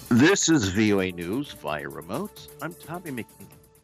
This is VOA News via remote. I'm Tommy McNeil.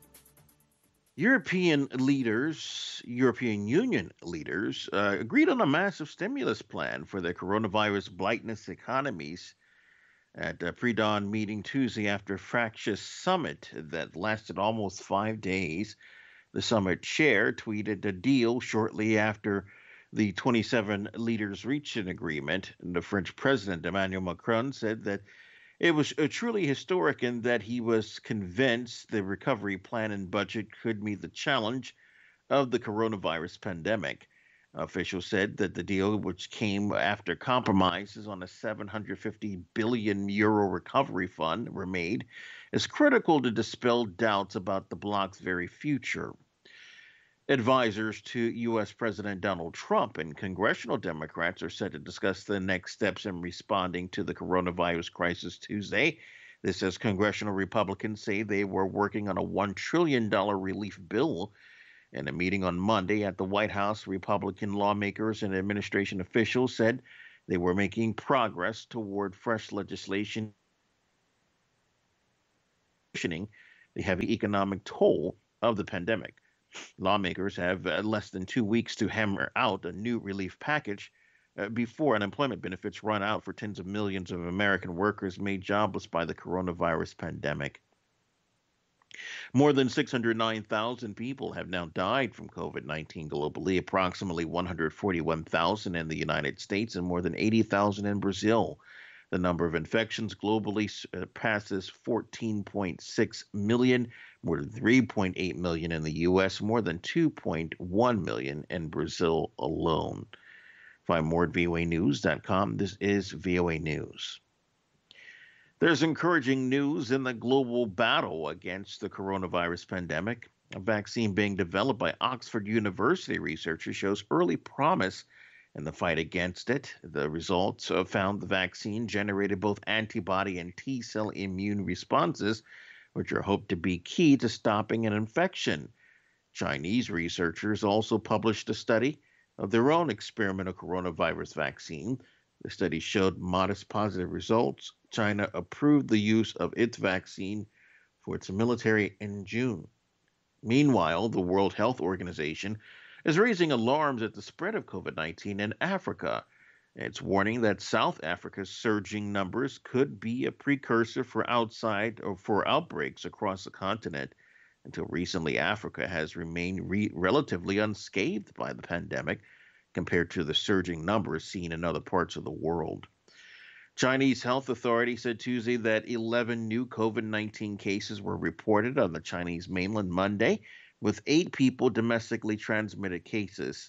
European Union leaders, agreed on a massive stimulus plan for the coronavirus blighted economies at a pre-dawn meeting Tuesday after a fractious summit that lasted almost 5 days. The summit chair tweeted a deal shortly after the 27 leaders reached an agreement. And the French President Emmanuel Macron said that it was truly historic in that he was convinced the recovery plan and budget could meet the challenge of the coronavirus pandemic. Officials said that the deal, which came after compromises on a 750 billion euro recovery fund were made, is critical to dispel doubts about the bloc's very future. Advisors to U.S. President Donald Trump and congressional Democrats are set to discuss the next steps in responding to the coronavirus crisis Tuesday. This as congressional Republicans say they were working on a $1 trillion relief bill. In a meeting on Monday at the White House, Republican lawmakers and administration officials said they were making progress toward fresh legislation cushioning the heavy economic toll of the pandemic. Lawmakers have less than 2 weeks to hammer out a new relief package before unemployment benefits run out for tens of millions of American workers made jobless by the coronavirus pandemic. More than 609,000 people have now died from COVID 19 globally, approximately 141,000 in the United States and more than 80,000 in Brazil. The number of infections globally passes 14.6 million, more than 3.8 million in the U.S., more than 2.1 million in Brazil alone. Find more at voanews.com. This is VOA News. There's encouraging news in the global battle against the coronavirus pandemic. A vaccine being developed by Oxford University researchers shows early promise in the fight against it. The results found the vaccine generated both antibody and T cell immune responses, which are hoped to be key to stopping an infection. Chinese researchers also published a study of their own experimental coronavirus vaccine. The study showed modest positive results. China approved the use of its vaccine for its military in June. Meanwhile, the World Health Organization is raising alarms at the spread of COVID 19 in Africa. It's warning that South Africa's surging numbers could be a precursor for outbreaks across the continent. Until recently, Africa has remained relatively unscathed by the pandemic compared to the surging numbers seen in other parts of the world. Chinese health authorities said Tuesday that 11 new COVID 19 cases were reported on the Chinese mainland Monday, with 8 people domestically transmitted cases.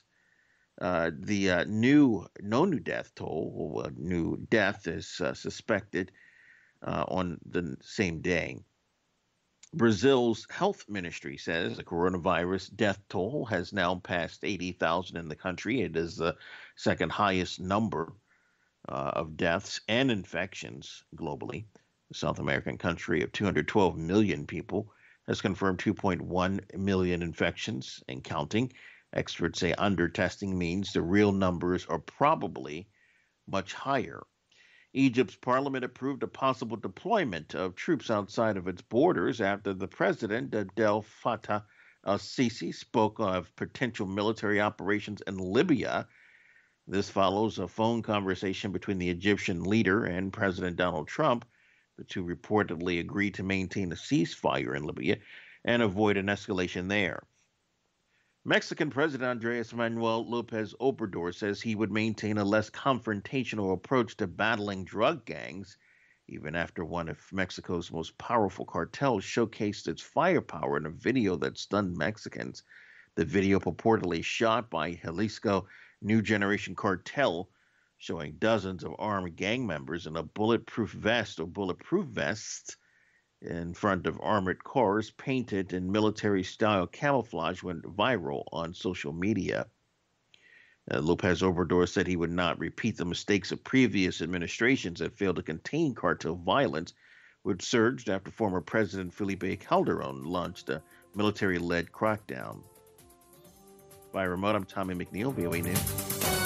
No new death toll, new death is suspected on the same day. Brazil's health ministry says the coronavirus death toll has now passed 80,000 in the country. It is the second highest number of deaths and infections globally. The South American country of 212 million people has confirmed 2.1 million infections and counting. Experts say undertesting means the real numbers are probably much higher. Egypt's parliament approved a possible deployment of troops outside of its borders after the president, Abdel Fattah al-Sisi, spoke of potential military operations in Libya. This follows a phone conversation between the Egyptian leader and President Donald Trump. The two reportedly agreed to maintain a ceasefire in Libya and avoid an escalation there. Mexican President Andres Manuel Lopez Obrador says he would maintain a less confrontational approach to battling drug gangs, even after one of Mexico's most powerful cartels showcased its firepower in a video that stunned Mexicans. The video, purportedly shot by Jalisco New Generation Cartel, showing dozens of armed gang members in a bulletproof vest or bulletproof vests in front of armored cars painted in military-style camouflage, went viral on social media. Lopez Obrador said he would not repeat the mistakes of previous administrations that failed to contain cartel violence, which surged after former President Felipe Calderon launched a military-led crackdown. By remote, I'm Tommy McNeil, VOA News.